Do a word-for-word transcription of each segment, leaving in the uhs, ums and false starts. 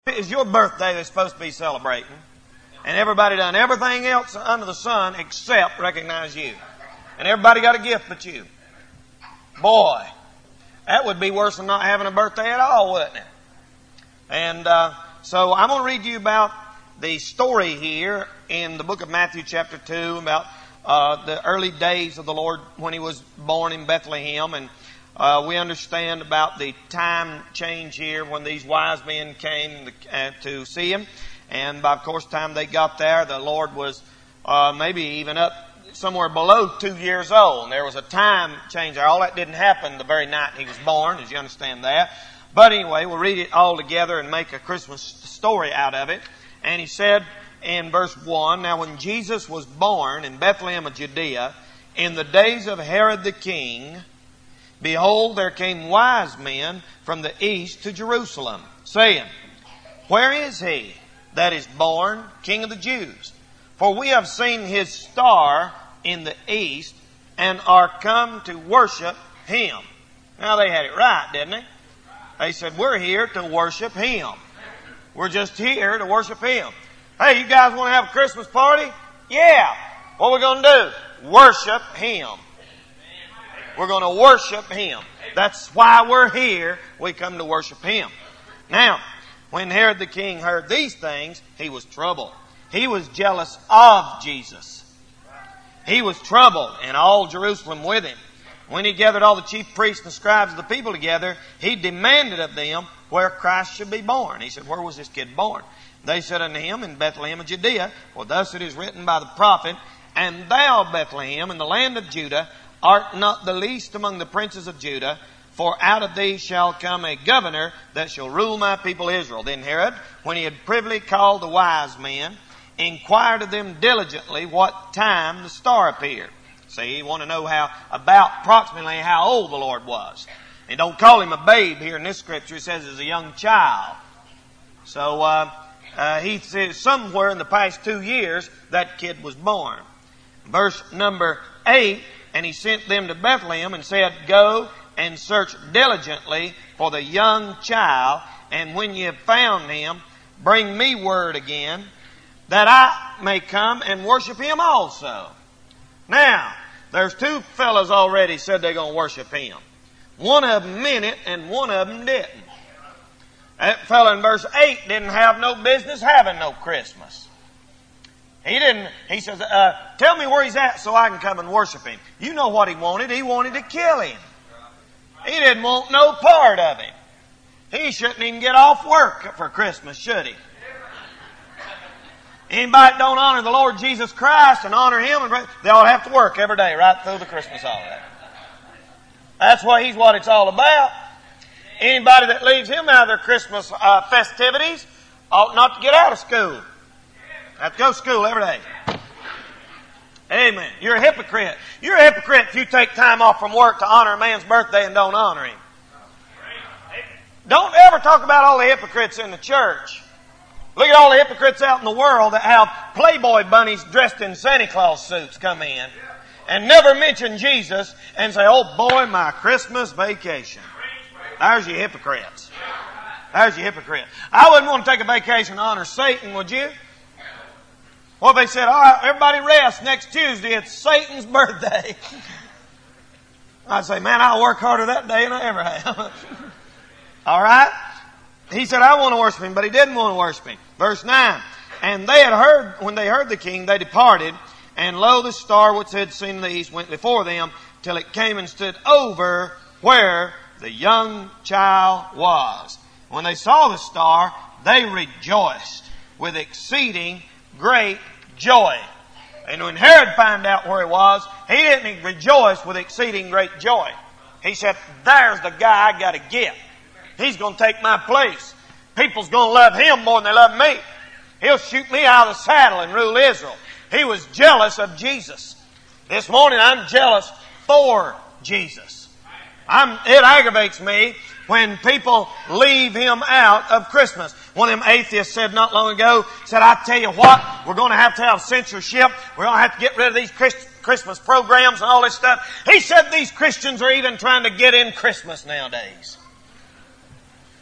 It's your birthday they're supposed to be celebrating. And everybody done everything else under the sun except recognize you. And everybody got a gift but you. Boy, that would be worse than not having a birthday at all, wouldn't it? And uh, so I'm going to read you about the story here in the book of Matthew chapter two about uh, the early days of the Lord when He was born in Bethlehem. And uh, we understand about the time change here when these wise men came to, uh, to see Him. And by, of course, the time they got there, the Lord was uh, maybe even up somewhere below two years old. And there was a time change there. All that didn't happen the very night He was born, as you understand that. But anyway, we'll read it all together and make a Christmas story out of it. And He said in verse one, "Now when Jesus was born in Bethlehem of Judea, in the days of Herod the king, behold, there came wise men from the east to Jerusalem, saying, Where is He that is born King of the Jews? For we have seen His star in the east, and are come to worship Him." Now they had it right, didn't they? They said, we're here to worship Him. We're just here to worship Him. Hey, you guys want to have a Christmas party? Yeah. What are we going to do? Worship Him. We're going to worship Him. That's why we're here. We come to worship Him. Now, when Herod the king heard these things, he was troubled. He was jealous of Jesus. He was troubled, and all Jerusalem with him. When he gathered all the chief priests and scribes of the people together, he demanded of them where Christ should be born. He said, where was this kid born? They said unto him, in Bethlehem of Judea, for thus it is written by the prophet, And thou, Bethlehem, in the land of Judah, art not the least among the princes of Judah, for out of thee shall come a governor that shall rule my people Israel. Then Herod, when he had privily called the wise men, inquired of them diligently what time the star appeared. See, you want to know how, about approximately how old the Lord was. And don't call Him a babe here in this scripture. It says as a young child. So, uh, uh, he says somewhere in the past two years, that kid was born. Verse number eight, "And he sent them to Bethlehem and said, Go and search diligently for the young child, and when ye have found him, bring me word again, that I may come and worship Him also." Now, there's two fellas already said they're going to worship Him. One of them meant it, and one of them didn't. That fella in verse eight didn't have no business having no Christmas. He didn't, he says, uh, tell me where he's at so I can come and worship Him. You know what he wanted. He wanted to kill Him. He didn't want no part of Him. He shouldn't even get off work for Christmas, should he? Anybody that don't honor the Lord Jesus Christ and honor Him, and they all have to work every day right through the Christmas holiday. That's what He's what it's all about. Anybody that leaves Him out of their Christmas uh, festivities ought not to get out of school. Have to go to school every day. Amen. You're a hypocrite. You're a hypocrite if you take time off from work to honor a man's birthday and don't honor him. Don't ever talk about all the hypocrites in the church. Look at all the hypocrites out in the world that have Playboy bunnies dressed in Santa Claus suits come in and never mention Jesus and say, oh boy, my Christmas vacation. There's your hypocrites. There's your hypocrite. I wouldn't want to take a vacation to honor Satan, would you? Well, they said, all right, everybody rest. Next Tuesday, it's Satan's birthday. I'd say, man, I'll work harder that day than I ever have. All right? He said, I want to worship Him, but he didn't want to worship Him. Verse nine. And they had heard, when they heard the king, they departed. And lo, the star which they had seen in the east went before them till it came and stood over where the young child was. When they saw the star, they rejoiced with exceeding great joy. And when Herod found out where he was, he didn't rejoice with exceeding great joy. He said, there's the guy I got to get. He's going to take my place. People's going to love him more than they love me. He'll shoot me out of the saddle and rule Israel. He was jealous of Jesus. This morning I'm jealous for Jesus. I'm, it aggravates me when people leave Him out of Christmas. One of them atheists said not long ago, said, I tell you what, we're going to have to have censorship. We're going to have to get rid of these Christ- Christmas programs and all this stuff. He said these Christians are even trying to get in Christmas nowadays.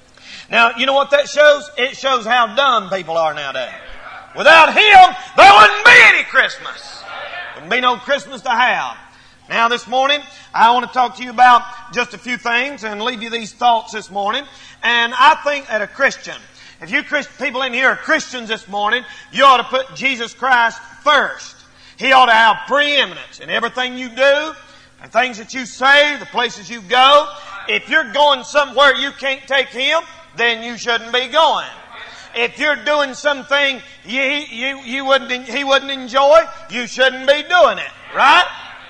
Now, you know what that shows? It shows how dumb people are nowadays. Without Him, there wouldn't be any Christmas. Wouldn't be no Christmas to have. Now this morning, I want to talk to you about just a few things and leave you these thoughts this morning. And I think that a Christian, if you Christ, people in here are Christians this morning, you ought to put Jesus Christ first. He ought to have preeminence in everything you do, the things that you say, the places you go. If you're going somewhere you can't take Him, then you shouldn't be going. If you're doing something you, you, you wouldn't, He wouldn't enjoy, you shouldn't be doing it. Right?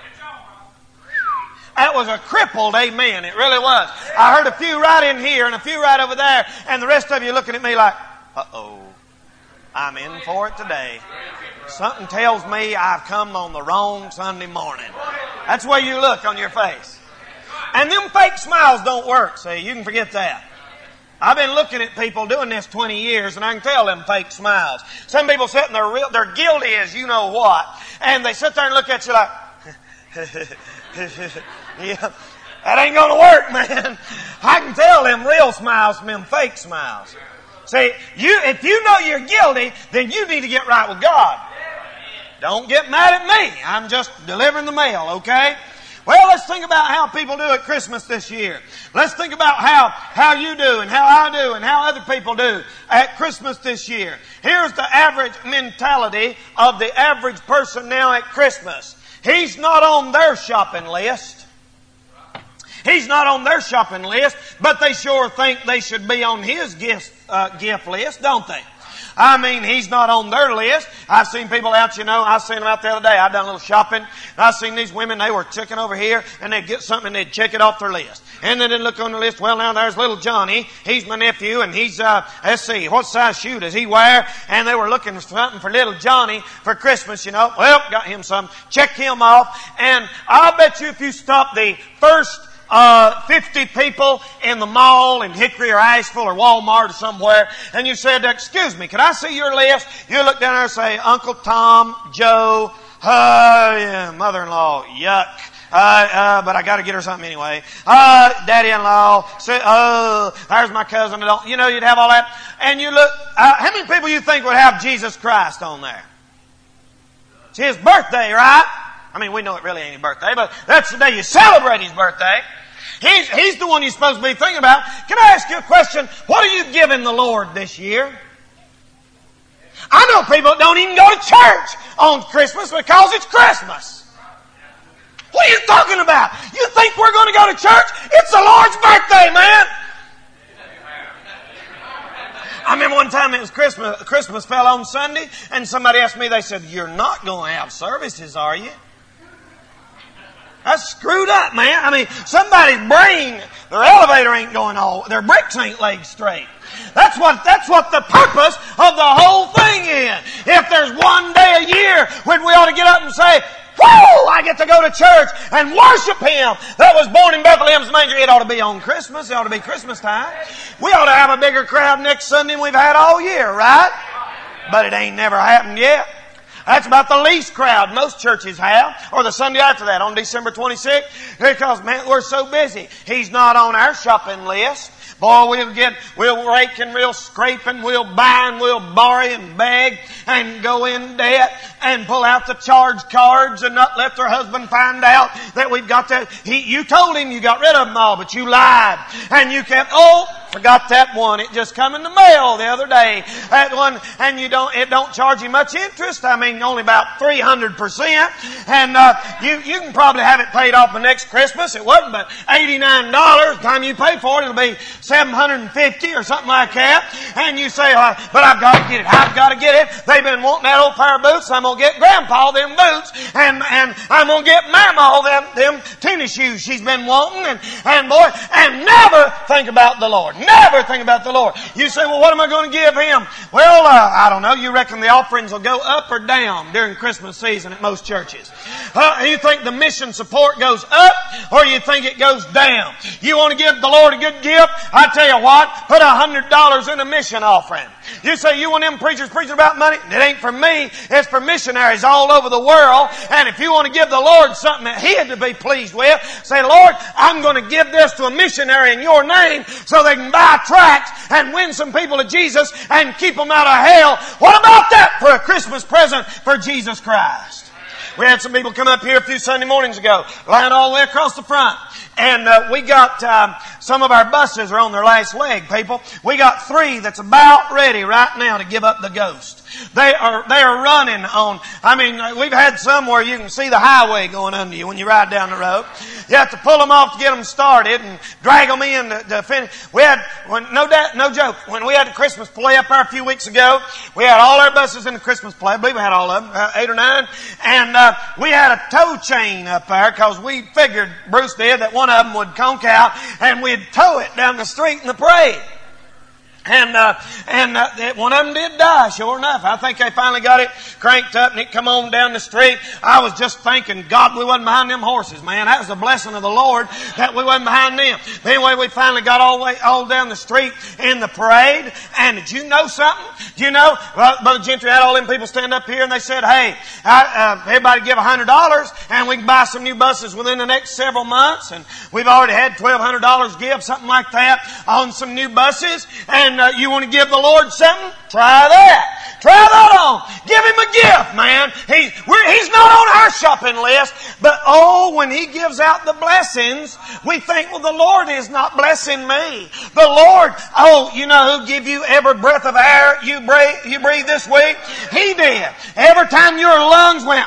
That was a crippled amen. It really was. I heard a few right in here and a few right over there, and the rest of you looking at me like, uh-oh, I'm in for it today. Something tells me I've come on the wrong Sunday morning. That's the way you look on your face. And them fake smiles don't work, see. You can forget that. I've been looking at people doing this twenty years, and I can tell them fake smiles. Some people sit and they're real, they're guilty as you know what, and they sit there and look at you like, yeah, that ain't gonna work, man. I can tell them real smiles from them fake smiles. See, you, if you know you're guilty, then you need to get right with God. Don't get mad at me. I'm just delivering the mail, okay? Well, let's think about how people do at Christmas this year. Let's think about how, how you do and how I do and how other people do at Christmas this year. Here's the average mentality of the average person now at Christmas. He's not on their shopping list. He's not on their shopping list, but they sure think they should be on his gift, uh, gift list, don't they? I mean, he's not on their list. I've seen people out, you know, I've seen them out the other day. I've done a little shopping. And I've seen these women, they were checking over here, and they'd get something and they'd check it off their list. And then they'd look on the list. Well, now there's little Johnny. He's my nephew, and he's, uh, let's see, what size shoe does he wear? And they were looking for something for little Johnny for Christmas, you know. Well, got him some. Check him off. And I'll bet you if you stop the first Uh, fifty people in the mall in Hickory or Asheville or Walmart or somewhere, and you said, excuse me, can I see your list? You look down there and say, Uncle Tom, Joe, uh, yeah, mother-in-law, yuck. Uh, uh, but I gotta get her something anyway. Uh, daddy-in-law, say, oh, there's my cousin. You know, you'd have all that. And you look, uh, how many people you think would have Jesus Christ on there? It's His birthday, right? I mean, we know it really ain't His birthday, but that's the day you celebrate His birthday. He's, he's the one you're supposed to be thinking about. Can I ask you a question? What are you giving the Lord this year? I know people that don't even go to church on Christmas because it's Christmas. What are you talking about? You think we're going to go to church? It's the Lord's birthday, man. I remember one time it was Christmas, Christmas fell on Sunday, and somebody asked me, they said, you're not going to have services, are you? That's screwed up, man. I mean, somebody's brain, their elevator ain't going all, their bricks ain't laid straight. That's what, that's what the purpose of the whole thing is. If there's one day a year when we ought to get up and say, whoa, I get to go to church and worship Him that was born in Bethlehem's manger, it ought to be on Christmas. It ought to be Christmas time. We ought to have a bigger crowd next Sunday than we've had all year, right? But it ain't never happened yet. That's about the least crowd most churches have, or the Sunday after that on December twenty-sixth, because, man, we're so busy. He's not on our shopping list. Boy, we'll get, we'll rake and we'll scrape and we'll buy and we'll borrow and beg and go in debt and pull out the charge cards and not let their husband find out that we've got that. He, you told him you got rid of them all, but you lied. And you kept, oh, forgot that one. It just come in the mail the other day. That one, and you don't, it don't charge you much interest. I mean, only about three hundred percent. And, uh, you, you can probably have it paid off the next Christmas. It wasn't but eighty-nine dollars. The time you pay for it, it'll be seven hundred fifty or something like that. And you say, uh, but I've got to get it. I've got to get it. They've been wanting that old pair of boots. I'm going to get Grandpa them boots. And, and I'm going to get Mama them, them tennis shoes she's been wanting. And, and boy, and never think about the Lord. Never think about the Lord. You say, well, what am I going to give Him? Well, uh, I don't know. You reckon the offerings will go up or down during Christmas season at most churches? Uh, you think the mission support goes up or you think it goes down? You want to give the Lord a good gift? I tell you what, put a hundred dollars in a mission offering. You say you want them preachers preaching about money? It ain't for me. It's for missionaries all over the world. And if you want to give the Lord something that He had to be pleased with, say, Lord, I'm going to give this to a missionary in Your name so they can and buy tracts and win some people to Jesus and keep them out of hell. What about that for a Christmas present for Jesus Christ? We had some people come up here a few Sunday mornings ago, lying all the way across the front. And uh, we got, um, some of our buses are on their last leg, people. We got three that's about ready right now to give up the ghost. They are, they are running on, I mean, we've had some where you can see the highway going under you when you ride down the road. You have to pull them off to get them started and drag them in to, to finish. We had, when, no doubt, no joke, when we had the Christmas play up there a few weeks ago, we had all our buses in the Christmas play. I believe we had all of them, uh, eight or nine. And, uh, we had a tow chain up there because we figured, Bruce did, that one of them would conk out and we'd tow it down the street in the parade. And, uh, and, uh, one of them did die, sure enough. I think they finally got it cranked up and it come on down the street. I was just thinking, God, we wasn't behind them horses, man. That was a blessing of the Lord that we wasn't behind them. But anyway, we finally got all the way, all down the street in the parade. And did you know something? Do you know, well, Brother Gentry had all them people stand up here and they said, hey, I, uh, everybody give a hundred dollars and we can buy some new buses within the next several months. And we've already had twelve hundred dollars give, something like that, on some new buses. And Uh, you want to give the Lord something? Try that. Try that on. Give Him a gift, man. He, we're, he's not on our shopping list. But oh, when He gives out the blessings, we think, well, the Lord is not blessing me. The Lord, oh, you know who give you every breath of air you breathe, you breathe this week? He did. Every time your lungs went,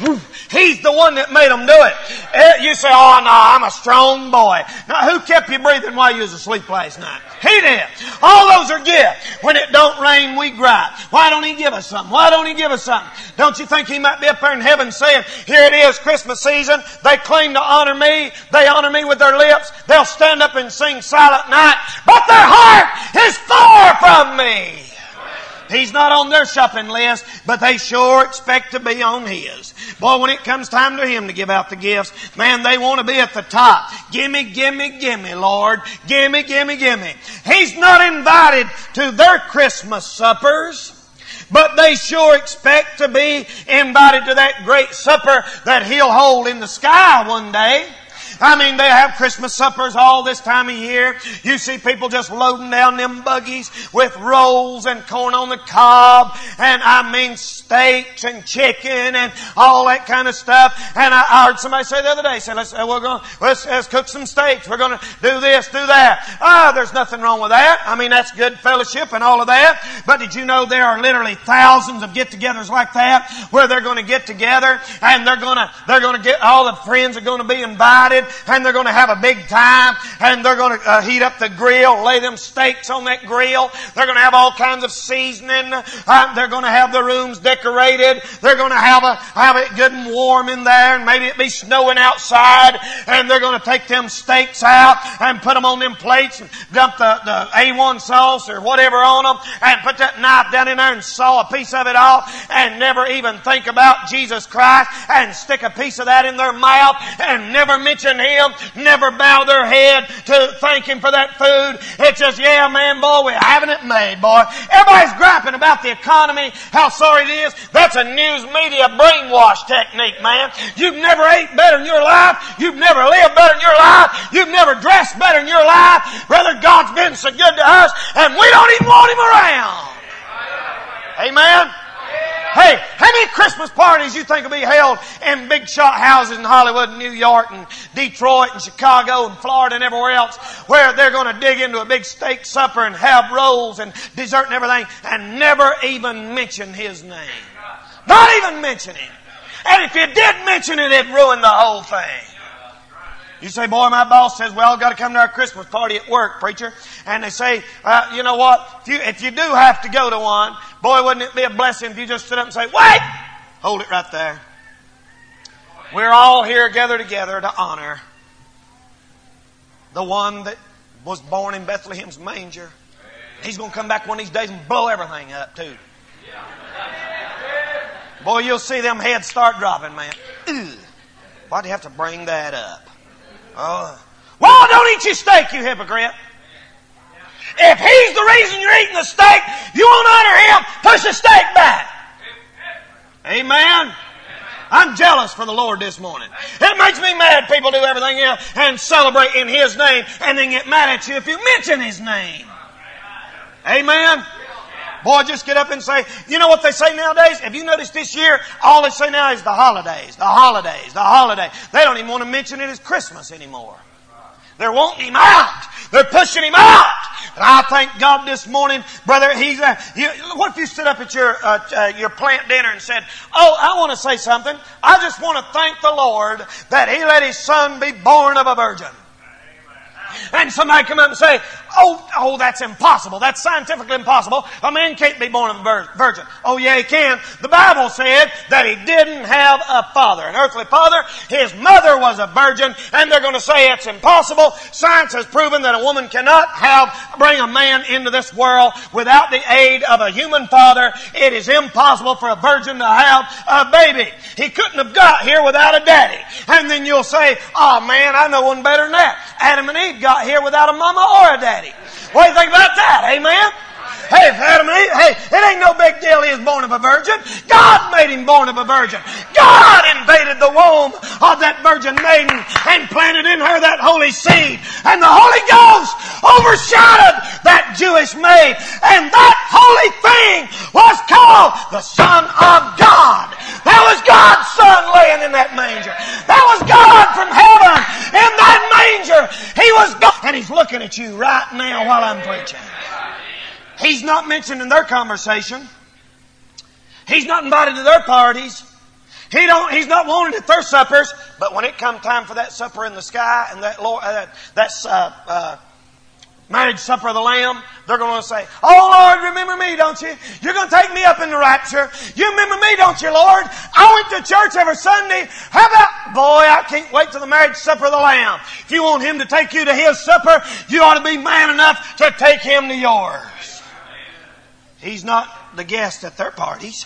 He's the one that made them do it. You say, oh no, I'm a strong boy. Now, who kept you breathing while you was asleep last night? He did. All those are gifts. When it don't rain, we gripe. Why don't He give us something? Why don't He give us something? Don't you think He might be up there in heaven saying, here it is, Christmas season. They claim to honor me. They honor me with their lips. They'll stand up and sing Silent Night. But their heart is far from me. He's not on their shopping list, but they sure expect to be on His. Boy, when it comes time to Him to give out the gifts, man, they want to be at the top. Gimme, gimme, gimme, Lord. Gimme, gimme, gimme. He's not invited to their Christmas suppers, but they sure expect to be invited to that great supper that He'll hold in the sky one day. I mean, they have Christmas suppers all this time of year. You see people just loading down them buggies with rolls and corn on the cob, and I mean steaks and chicken and all that kind of stuff. And I, I heard somebody say the other day, say, let's, we're going, let's, let's cook some steaks. We're going to do this, do that. Ah, oh, there's nothing wrong with that. I mean, that's good fellowship and all of that. But did you know there are literally thousands of get-togethers like that where they're going to get together and they're going to, they're going to get, all the friends are going to be invited. And they're going to have a big time. And they're going to uh, heat up the grill, lay them steaks on that grill. They're going to have all kinds of seasoning. Uh, they're going to have the rooms decorated. They're going to have a have it good and warm in there. And maybe it be snowing outside. And they're going to take them steaks out and put them on them plates and dump the, the A one sauce or whatever on them. And put that knife down in there and saw a piece of it off. And never even think about Jesus Christ. And stick a piece of that in their mouth. And never mention Him. Never bow their head to thank Him for that food. It's just, yeah, man, boy, we're having it made, boy. Everybody's griping about the economy, how sorry it is. That's a news media brainwash technique, man. You've never ate better in your life. You've never lived better in your life. You've never dressed better in your life. Brother, God's been so good to us, and we don't even want Him around. Amen? Hey, how many Christmas parties you think will be held in big shot houses in Hollywood and New York and Detroit and Chicago and Florida and everywhere else where they're going to dig into a big steak supper and have rolls and dessert and everything and never even mention His name? Not even mention Him. And if you did mention it, it'd ruin the whole thing. You say, boy, my boss says, well, I've got to come to our Christmas party at work, preacher. And they say, uh, you know what? If you, if you do have to go to one, boy, wouldn't it be a blessing if you just stood up and say, wait! Hold it right there. We're all here gathered together to honor the one that was born in Bethlehem's manger. He's going to come back one of these days and blow everything up, too. Boy, you'll see them heads start dropping, man. Ugh. Why'd you have to bring that up? Oh. Well, don't eat your steak, you hypocrite. If He's the reason you're eating the steak, you won't honor Him, push the steak back. Amen. I'm jealous for the Lord this morning. It makes me mad people do everything else and celebrate in His name and then get mad at you if you mention His name. Amen? Boy, just get up and say, you know what they say nowadays? Have you noticed this year, all they say now is the holidays, the holidays, the holidays. They don't even want to mention it as Christmas anymore. They're wanting Him out. They're pushing Him out. And I thank God this morning, brother, He's, uh, you, what if you stood up at your, uh, uh, your plant dinner and said, oh, I want to say something. I just want to thank the Lord that He let His Son be born of a virgin. And somebody come up and say, oh, oh, that's impossible. That's scientifically impossible. A man can't be born of a virgin. Oh, yeah, he can. The Bible said that he didn't have a father, an earthly father. His mother was a virgin, and they're going to say it's impossible. Science has proven that a woman cannot have, bring a man into this world without the aid of a human father. It is impossible for a virgin to have a baby. He couldn't have got here without a daddy. And then you'll say, oh man, I know one better than that. Adam and Eve got here without a mama or a daddy. What do you think about that? Amen? Hey, Adam and Eve, hey, it ain't no big deal he was born of a virgin. God made him born of a virgin. God invaded the womb of that virgin maiden and planted in her that holy seed. And the Holy Ghost overshadowed that Jewish maid. And that holy thing was called the Son of God. That was God's Son laying in that manger. That was God from heaven in that manger. He was God. And He's looking at you right now while I'm preaching. He's not mentioned in their conversation. He's not invited to their parties. He don't. He's not wanted at their suppers. But when it comes time for that supper in the sky and that Lord, uh, that uh, uh, marriage supper of the Lamb, they're going to say, "Oh Lord, remember me, don't you? You're going to take me up in the rapture. You remember me, don't you, Lord? I went to church every Sunday. How about, boy, I can't wait till the marriage supper of the Lamb. If you want Him to take you to His supper, you ought to be man enough to take Him to yours." He's not the guest at their parties.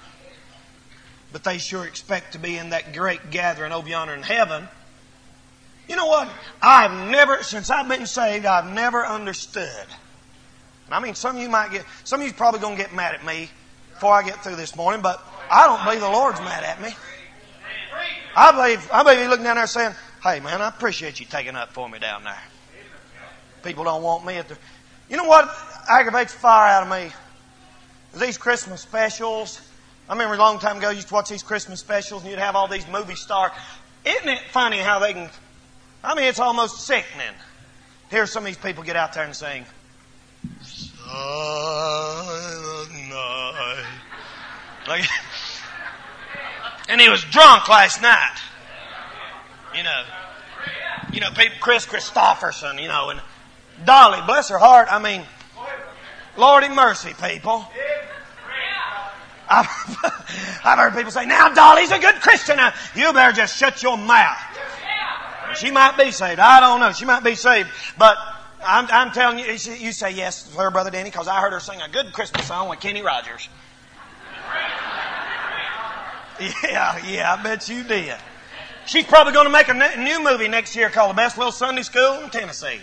But they sure expect to be in that great gathering over yonder in heaven. You know what? I've never, since I've been saved, I've never understood. And I mean, some of you might get, some of you probably going to get mad at me before I get through this morning, but I don't believe the Lord's mad at me. I believe, I believe He's looking down there saying, hey man, I appreciate you taking up for me down there. People don't want me at the, you know what aggravates the fire out of me? These Christmas specials. I remember a long time ago, you used to watch these Christmas specials and you'd have all these movie stars. Isn't it funny how they can, I mean, it's almost sickening. Hear some of these people get out there and sing, Silent Night. Like, and he was drunk last night. You know, you know, people, Chris Christopherson, you know, and Dolly, bless her heart. I mean, Lordy mercy, people. I've, I've heard people say, now Dolly's a good Christian. Now, you better just shut your mouth. She might be saved. I don't know. She might be saved. But I'm, I'm telling you, you say yes to her, Brother Danny, because I heard her sing a good Christmas song with Kenny Rogers. Yeah, yeah, I bet you did. She's probably going to make a new movie next year called The Best Little Sunday School in Tennessee.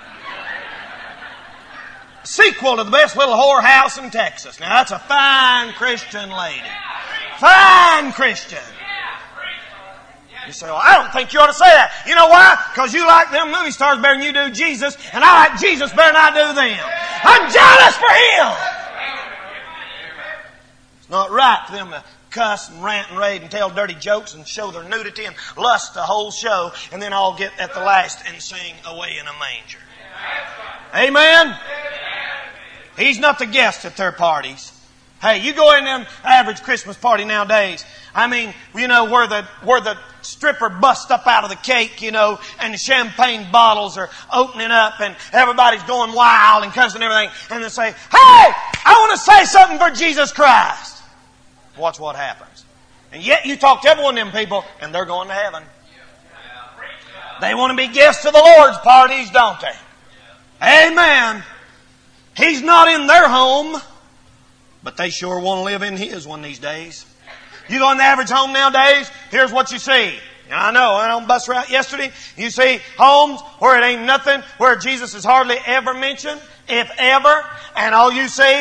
Sequel to The Best Little Whorehouse in Texas. Now that's a fine Christian lady. Fine Christian. You say, well, I don't think you ought to say that. You know why? Because you like them movie stars better than you do Jesus, and I like Jesus better than I do them. I'm jealous for Him. It's not right for them to cuss and rant and rave and tell dirty jokes and show their nudity and lust the whole show, and then all get at the last and sing Away in a Manger. Amen? He's not the guest at their parties. Hey, you go in an average Christmas party nowadays. I mean, you know, where the where the stripper busts up out of the cake, you know, and the champagne bottles are opening up and everybody's going wild and cussing and everything. And they say, hey, I want to say something for Jesus Christ. Watch what happens. And yet you talk to every one of them people and they're going to heaven. They want to be guests to the Lord's parties, don't they? Amen. He's not in their home, but they sure want to live in His one these days. You go in the average home nowadays, here's what you see. And I know, I on bus route yesterday, you see homes where it ain't nothing, where Jesus is hardly ever mentioned, if ever, and all you see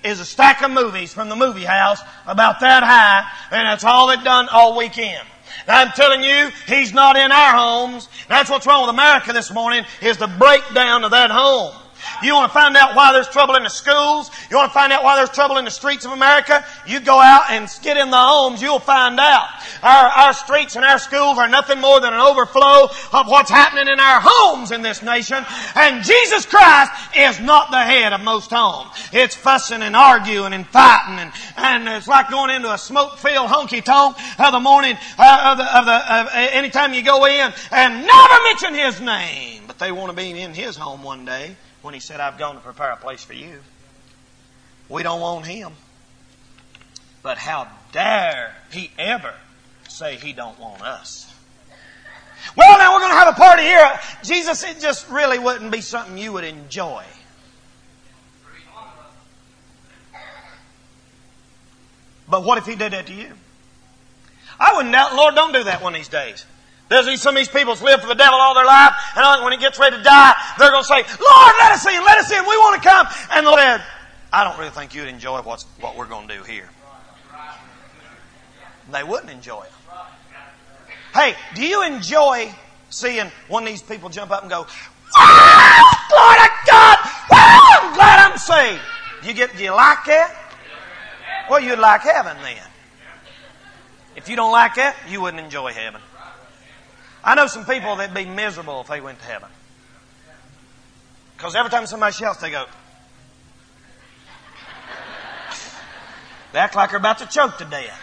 is a stack of movies from the movie house about that high, and that's all they've done all weekend. Now, I'm telling you, He's not in our homes. That's what's wrong with America this morning, is the breakdown of that home. You want to find out why there's trouble in the schools? You want to find out why there's trouble in the streets of America? You go out and get in the homes, you'll find out. Our, our streets and our schools are nothing more than an overflow of what's happening in our homes in this nation. And Jesus Christ is not the head of most homes. It's fussing and arguing and fighting, and, and it's like going into a smoke-filled honky-tonk of the morning, uh, of the, of the, uh, anytime you go in, and never mention His name. But they want to be in His home one day, when He said, I've gone to prepare a place for you. We don't want Him. But how dare He ever say He don't want us? Well, now we're going to have a party here. Jesus, it just really wouldn't be something you would enjoy. But what if He did that to you? I wouldn't doubt, Lord, don't do that one of these days. There's some of these people that's lived for the devil all their life, and when he gets ready to die, they're going to say, Lord, let us in, let us in, we want to come. And the Lord said, I don't really think you'd enjoy what's, what we're going to do here. They wouldn't enjoy it. Hey, do you enjoy seeing one of these people jump up and go, oh, glory to God, oh, I'm glad I'm saved? Do you, get, do you like that? Well, you'd like heaven then. If you don't like that, you wouldn't enjoy heaven. I know some people that'd be miserable if they went to heaven. Because every time somebody shouts, they go. They act like they're about to choke to death.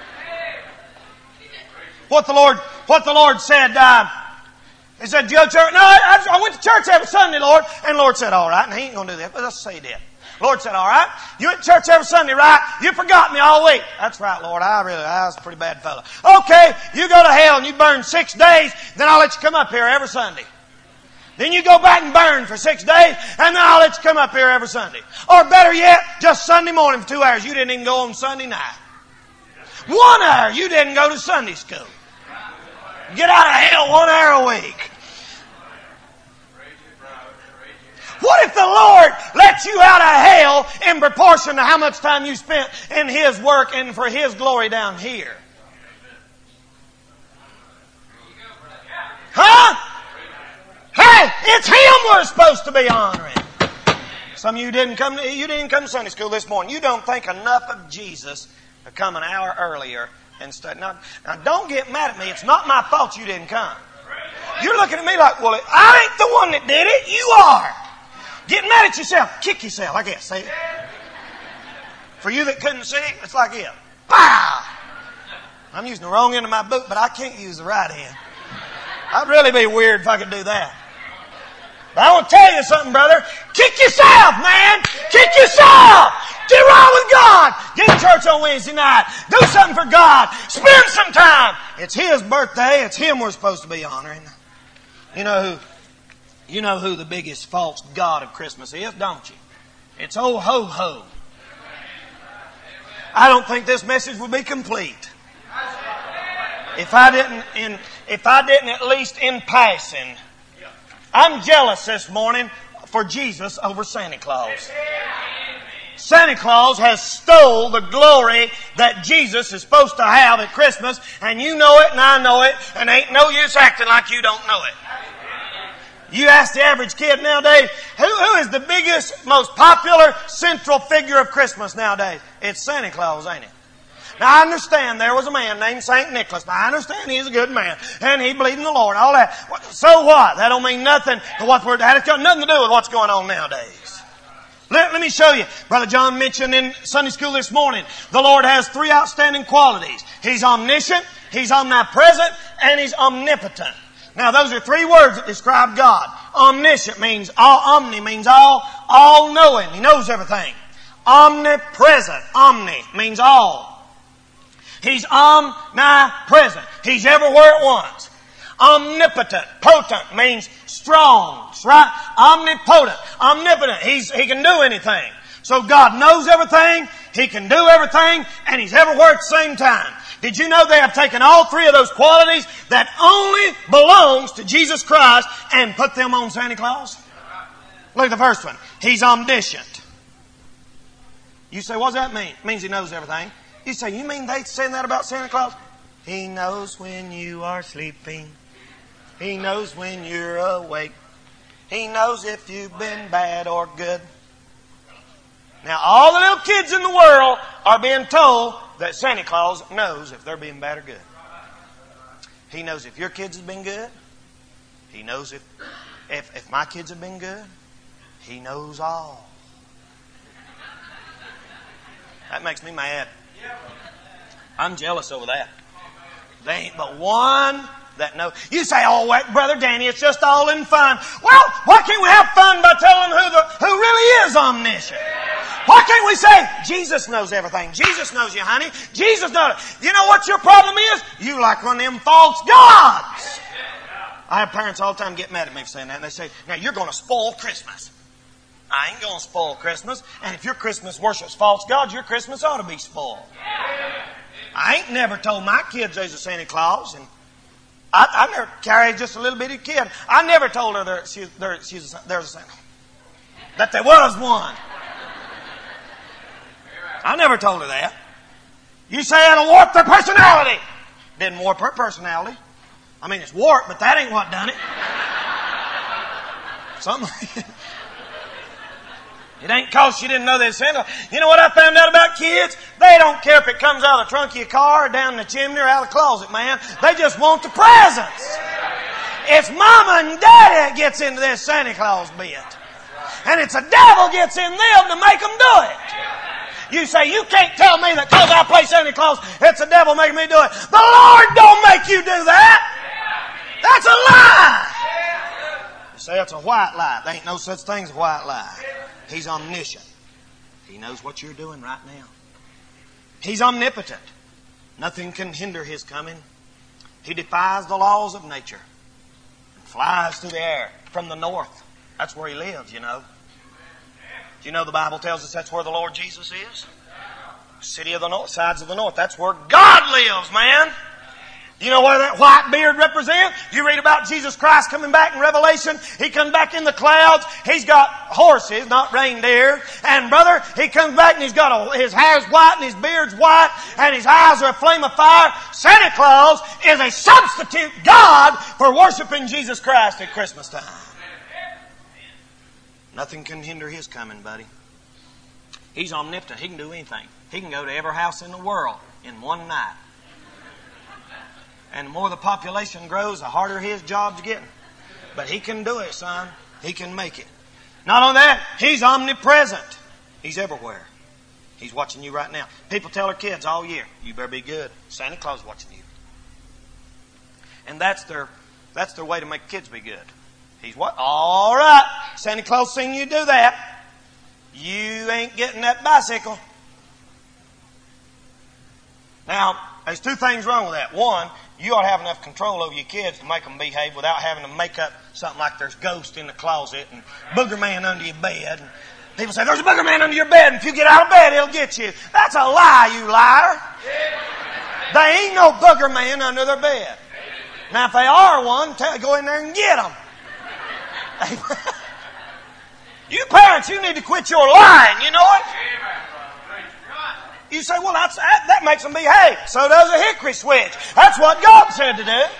What the Lord, what the Lord said, uh, He said, "Do you go to church?" No, I, I went to church every Sunday, Lord. And the Lord said, all right, and He ain't going to do that, but let's say He did. Lord said, all right, you went to church every Sunday, right? You forgot me all week. That's right, Lord. I really, I was a pretty bad fellow. Okay, you go to hell and you burn six days, then I'll let you come up here every Sunday. Then you go back and burn for six days, and then I'll let you come up here every Sunday. Or better yet, just Sunday morning for two hours. You didn't even go on Sunday night. One hour, you didn't go to Sunday school. Get out of hell one hour a week. What if the Lord lets you out of hell in proportion to how much time you spent in His work and for His glory down here? Huh? Hey, it's Him we're supposed to be honoring. Some of you didn't come to, you didn't come to Sunday school this morning. You don't think enough of Jesus to come an hour earlier and study. Now, now don't get mad at me. It's not my fault you didn't come. You're looking at me like, well, I ain't the one that did it. You are. Getting mad at yourself. Kick yourself, I guess. Say it. For you that couldn't see, it's like it. Pow! I'm using the wrong end of my boot, but I can't use the right end. I'd really be weird if I could do that. But I want to tell you something, brother. Kick yourself, man. Kick yourself. Get right with God. Get to church on Wednesday night. Do something for God. Spend some time. It's His birthday. It's Him we're supposed to be honoring. You know who? You know who the biggest false god of Christmas is, don't you? It's old ho-ho. I don't think this message would be complete if I didn't, in, if I didn't at least in passing. I'm jealous this morning for Jesus over Santa Claus. Santa Claus has stole the glory that Jesus is supposed to have at Christmas, and you know it and I know it, and ain't no use acting like you don't know it. You ask the average kid nowadays, who, who is the biggest, most popular central figure of Christmas nowadays? It's Santa Claus, ain't it? Now, I understand there was a man named Saint Nicholas. Now, I understand he's a good man, and he believed in the Lord, all that. So what? That don't mean nothing to what we're, that has got nothing to do with what's going on nowadays. Let, let me show you. Brother John mentioned in Sunday school this morning, the Lord has three outstanding qualities. He's omniscient, He's omnipresent, and He's omnipotent. Now, those are three words that describe God. Omniscient means all, omni means all, all knowing. He knows everything. Omnipresent, omni means all. He's omnipresent. He's everywhere at once. Omnipotent, potent means strong, right? Omnipotent, omnipotent. He's, he can do anything. So God knows everything, He can do everything, and He's everywhere at the same time. Did you know they have taken all three of those qualities that only belongs to Jesus Christ and put them on Santa Claus? Look at the first one. He's omniscient. You say, what does that mean? It means He knows everything. You say, you mean they saying that about Santa Claus? He knows when you are sleeping. He knows when you're awake. He knows if you've been bad or good. Now, all the little kids in the world are being told that Santa Claus knows if they're being bad or good. He knows if your kids have been good. He knows if, if, if my kids have been good. He knows all. That makes me mad. I'm jealous over that. There ain't but one that knows. You say, oh, wait, Brother Danny, it's just all in fun. Well, why can't we have fun by telling who the who really is omniscient? Why can't we say, Jesus knows everything. Jesus knows you, honey. Jesus knows it. You know what your problem is? You like one of them false gods. I have parents all the time get mad at me for saying that. And they say, now you're going to spoil Christmas. I ain't going to spoil Christmas. And if your Christmas worships false gods, your Christmas ought to be spoiled. I ain't never told my kids there's a Santa Claus. And I, I never carried just a little bitty kid. I never told her there, she, there, she's a, there's a Santa. That there was one. I never told her that. You say it'll warp their personality. Didn't warp her personality. I mean, it's warped, but that ain't what done it. Something. It ain't cause she didn't know there's Santa. You know what I found out about kids? They don't care if it comes out of the trunk of your car or down the chimney or out of the closet, man. They just want the presents. It's Mama and Daddy that gets into this Santa Claus bit. And it's the devil gets in them to make them do it. You say, you can't tell me that because I play Santa Claus, it's the devil making me do it. The Lord don't make you do that. That's a lie. You say it's a white lie. There ain't no such thing as a white lie. He's omniscient. He knows what you're doing right now. He's omnipotent. Nothing can hinder His coming. He defies the laws of nature and flies through the air from the north. That's where He lives, you know. Do you know the Bible tells us that's where the Lord Jesus is? City of the north, sides of the north. That's where God lives, man. Do you know what that white beard represents? You read about Jesus Christ coming back in Revelation. He comes back in the clouds. He's got horses, not reindeer. And brother, He comes back and He's got a, his hair's white and his beard's white and his eyes are a flame of fire. Santa Claus is a substitute God for worshiping Jesus Christ at Christmas time. Nothing can hinder His coming, buddy. He's omnipotent. He can do anything. He can go to every house in the world in one night. And the more the population grows, the harder His job's getting. But He can do it, son. He can make it. Not only that, He's omnipresent. He's everywhere. He's watching you right now. People tell their kids all year, you better be good. Santa Claus is watching you. And that's their that's their way to make kids be good. He's what? All right. Santa Claus seen you do that. You ain't getting that bicycle. Now, there's two things wrong with that. One, you ought to have enough control over your kids to make them behave without having to make up something like there's ghost in the closet and booger man under your bed. And people say, there's a booger man under your bed, and if you get out of bed, he'll get you. That's a lie, you liar. There ain't no booger man under their bed. Now, if they are one, tell, go in there and get them. You parents, you need to quit your lying, you know it? You say, well, that's, that, that makes them behave. So does a hickory switch. That's what God said to do.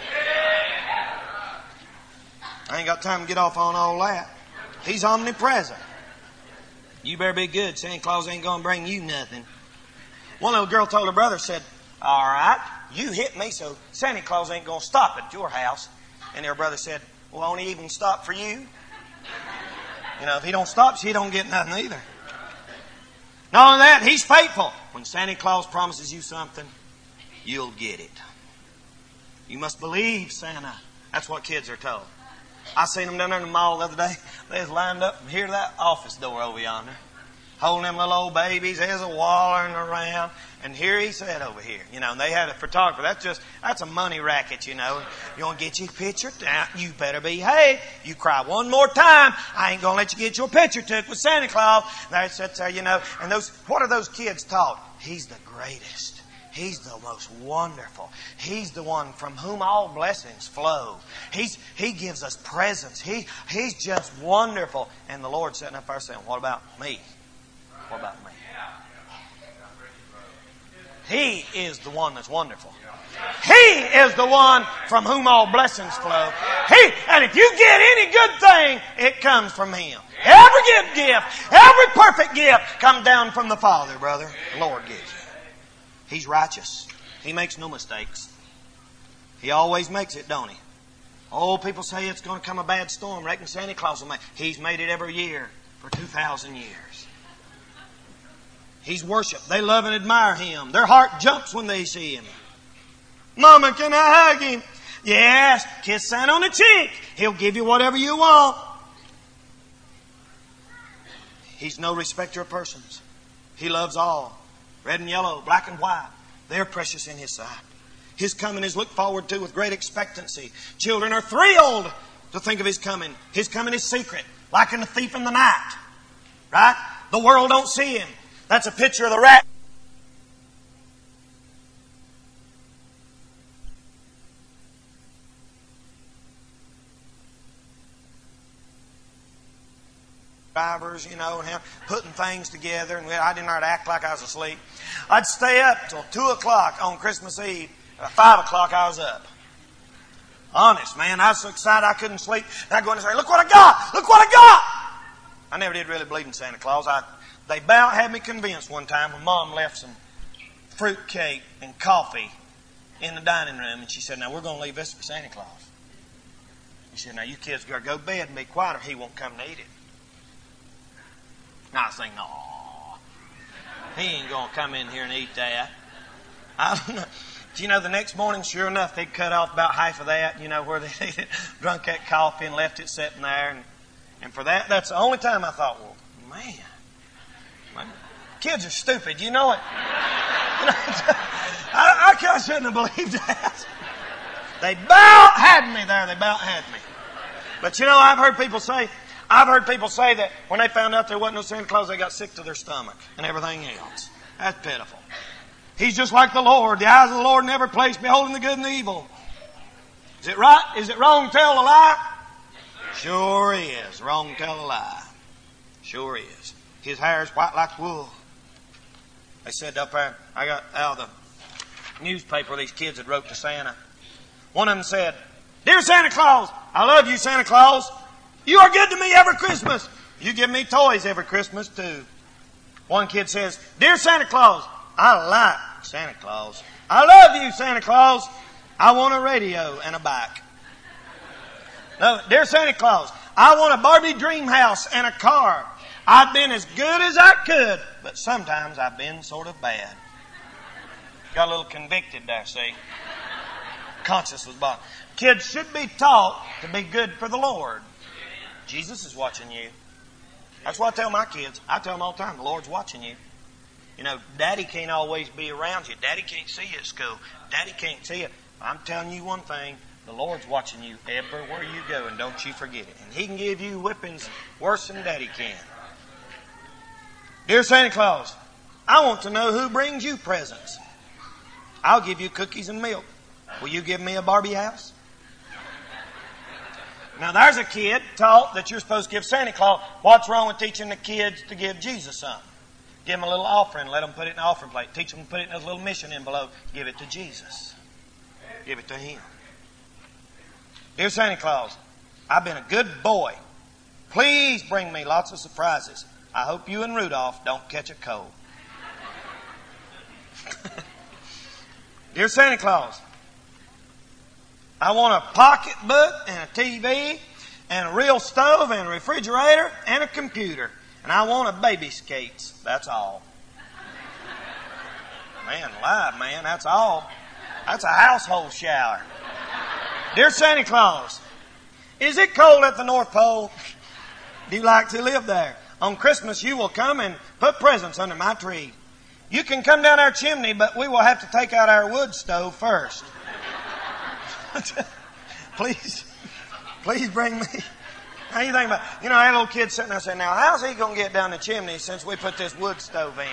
I ain't got time to get off on all that. He's omnipresent. You better be good. Santa Claus ain't going to bring you nothing. One little girl told her brother, said, all right, you hit me, so Santa Claus ain't going to stop at your house. And her brother said, well, won't he even stop for you? You know, if he don't stop, she don't get nothing either. Not only that, He's faithful. When Santa Claus promises you something, you'll get it. You must believe Santa. That's what kids are told. I seen them down there in the mall the other day. They was lined up from here to that office door over yonder, holding them little old babies. There's a wallering around. And here he sat over here. You know, and they had a photographer. That's just, that's a money racket, you know. You want to get your picture? Now, you better behave. You cry one more time, I ain't going to let you get your picture took with Santa Claus. They sits there, you know. And those, what are those kids taught? He's the greatest. He's the most wonderful. He's the one from whom all blessings flow. He's, he gives us presents. He, he's just wonderful. And the Lord sitting up there saying, what about me? What about me? He is the one that's wonderful. He is the one from whom all blessings flow. He, and if you get any good thing, it comes from Him. Every good gift, every perfect gift comes down from the Father, brother. The Lord gives you. He's righteous. He makes no mistakes. He always makes it, don't He? Oh, people say it's going to come a bad storm. Reckon Santa Claus will make it. He's made it every year for two thousand years. He's worshipped. They love and admire Him. Their heart jumps when they see Him. Mama, can I hug Him? Yes. Kiss Santa on the cheek. He'll give you whatever you want. He's no respecter of persons. He loves all. Red and yellow, black and white. They're precious in His sight. His coming is looked forward to with great expectancy. Children are thrilled to think of His coming. His coming is secret, like in the thief in the night. Right? The world don't see Him. That's a picture of the rat. Drivers, you know, and putting things together, and I didn't know how to act like I was asleep. I'd stay up till two o'clock on Christmas Eve. At five o'clock, I was up. Honest, man, I was so excited I couldn't sleep. And I'd go in and say, "Look what I got! Look what I got!" I never did really believe in Santa Claus. I, they about had me convinced one time when Mom left some fruit cake and coffee in the dining room, and she said, "Now we're going to leave this for Santa Claus." She said, "Now you kids got to go to bed and be quiet, or he won't come to eat it." Now I was thinking, "No, he ain't going to come in here and eat that." I don't know. Do you know, the next morning, sure enough, they'd cut off about half of that, you know, where they drunk that coffee and left it sitting there. And, and for that, that's the only time I thought, well, man, my kids are stupid. You know it. You know, I, I, I shouldn't have believed that. They about had me there. They about had me. But, you know, I've heard people say, I've heard people say that when they found out there wasn't no Santa Claus, they got sick to their stomach and everything else. That's pitiful. He's just like the Lord. The eyes of the Lord never place, beholding the good and the evil. Is it right? Is it wrong to tell a lie? Sure is. Wrong to tell a lie. Sure is. His hair is white like wool. They said up there, I got out of the newspaper these kids had wrote to Santa. One of them said, "Dear Santa Claus, I love you, Santa Claus. You are good to me every Christmas. You give me toys every Christmas, too." One kid says, "Dear Santa Claus, I like Santa Claus. I love you, Santa Claus. I want a radio and a bike." No, "Dear Santa Claus, I want a Barbie dream house and a car. I've been as good as I could, but sometimes I've been sort of bad." Got a little convicted there, see? Conscience was bothered. Kids should be taught to be good for the Lord. Jesus is watching you. That's what I tell my kids. I tell them all the time, the Lord's watching you. You know, Daddy can't always be around you. Daddy can't see you at school. Daddy can't see you. I'm telling you one thing. The Lord's watching you everywhere you go, and don't you forget it. And He can give you whippings worse than Daddy can. "Dear Santa Claus, I want to know who brings you presents. I'll give you cookies and milk. Will you give me a Barbie house?" Now, there's a kid taught that you're supposed to give Santa Claus. What's wrong with teaching the kids to give Jesus something? Give them a little offering. Let them put it in the offering plate. Teach them to put it in a little mission envelope. Give it to Jesus. Give it to Him. "Dear Santa Claus, I've been a good boy. Please bring me lots of surprises. I hope you and Rudolph don't catch a cold." "Dear Santa Claus, I want a pocketbook and a T V and a real stove and a refrigerator and a computer. And I want a baby skates. That's all." Man, alive, man, that's all. That's a household shower. "Dear Santa Claus, is it cold at the North Pole? Do you like to live there? On Christmas you will come and put presents under my tree. You can come down our chimney, but we will have to take out our wood stove first. Please, please bring me." How you think about it? You know, I had a little kid sitting there saying, "Now, how's he going to get down the chimney since we put this wood stove in?"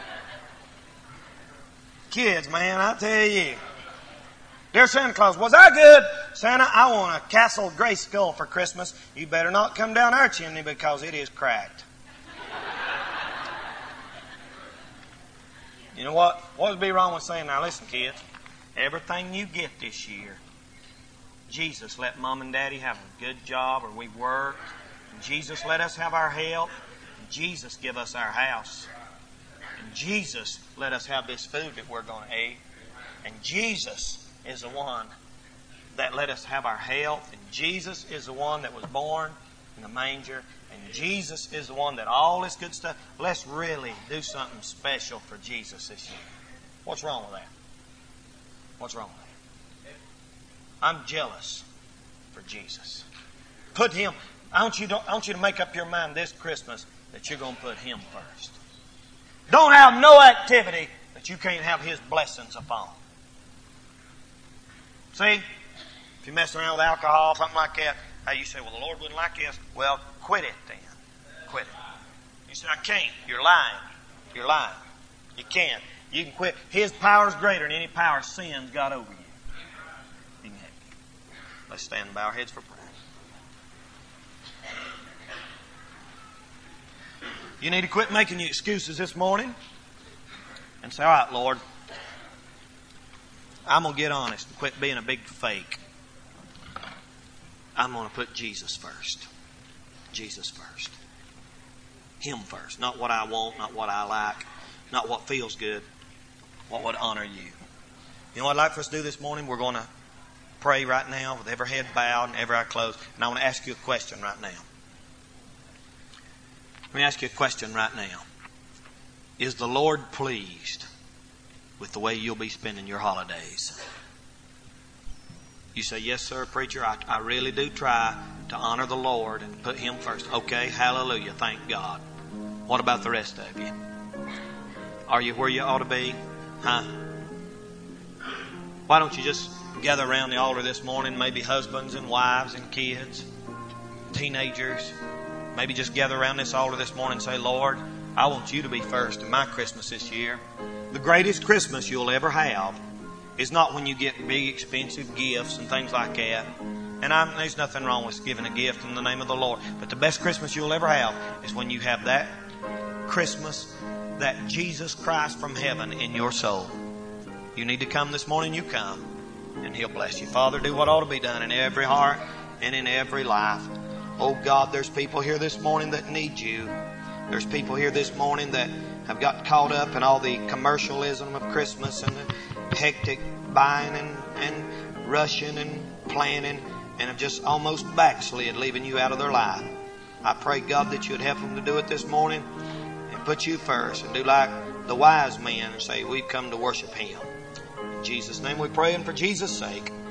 Kids, man, I tell you. "Dear Santa Claus, was I good? Santa, I want a Castle Grayskull for Christmas. You better not come down our chimney because it is cracked." You know what? What would be wrong with saying, now listen, kids, everything you get this year, Jesus let Mom and Daddy have a good job, or we worked. Jesus let us have our health. Jesus give us our house. And Jesus let us have this food that we're going to eat. And Jesus is the one that let us have our health. And Jesus is the one that was born in the manger. And Jesus is the one that all this good stuff. Let's really do something special for Jesus this year. What's wrong with that? What's wrong with that? I'm jealous for Jesus. Put Him. I want you to, I want you to make up your mind this Christmas that you're going to put Him first. Don't have no activity that you can't have His blessings upon. See? If you mess around with alcohol, something like that, hey, you say, well, the Lord wouldn't like this. Well, quit it then. Quit it. You say, I can't. You're lying. You're lying. You can't. You can quit. His power is greater than any power sin's got over you. You can have it. Let's stand and bow our heads for prayer. You need to quit making your excuses this morning and say, all right, Lord, I'm going to get honest and quit being a big fake. I'm going to put Jesus first. Jesus first. Him first. Not what I want, not what I like, not what feels good, what would honor you. You know what I'd like for us to do this morning? We're going to pray right now with every head bowed and every eye closed. And I want to ask you a question right now. Let me ask you a question right now. Is the Lord pleased with the way you'll be spending your holidays? You say, yes, sir, preacher, I, I really do try to honor the Lord and put Him first. Okay, hallelujah, thank God. What about the rest of you? Are you where you ought to be? Huh? Why don't you just gather around the altar this morning, maybe husbands and wives and kids, teenagers. Maybe just gather around this altar this morning and say, Lord, I want you to be first in my Christmas this year. The greatest Christmas you'll ever have is not when you get big, expensive gifts and things like that. And I'm, there's nothing wrong with giving a gift in the name of the Lord. But the best Christmas you'll ever have is when you have that Christmas, that Jesus Christ from heaven in your soul. You need to come this morning, you come, and He'll bless you. Father, do what ought to be done in every heart and in every life. Oh God, there's people here this morning that need you. There's people here this morning that have got caught up in all the commercialism of Christmas and the hectic buying and, and rushing and planning, and have just almost backslid, leaving you out of their life. I pray, God, that you'd help them to do it this morning and put you first and do like the wise men and say, we've come to worship Him. In Jesus' name we pray, and for Jesus' sake.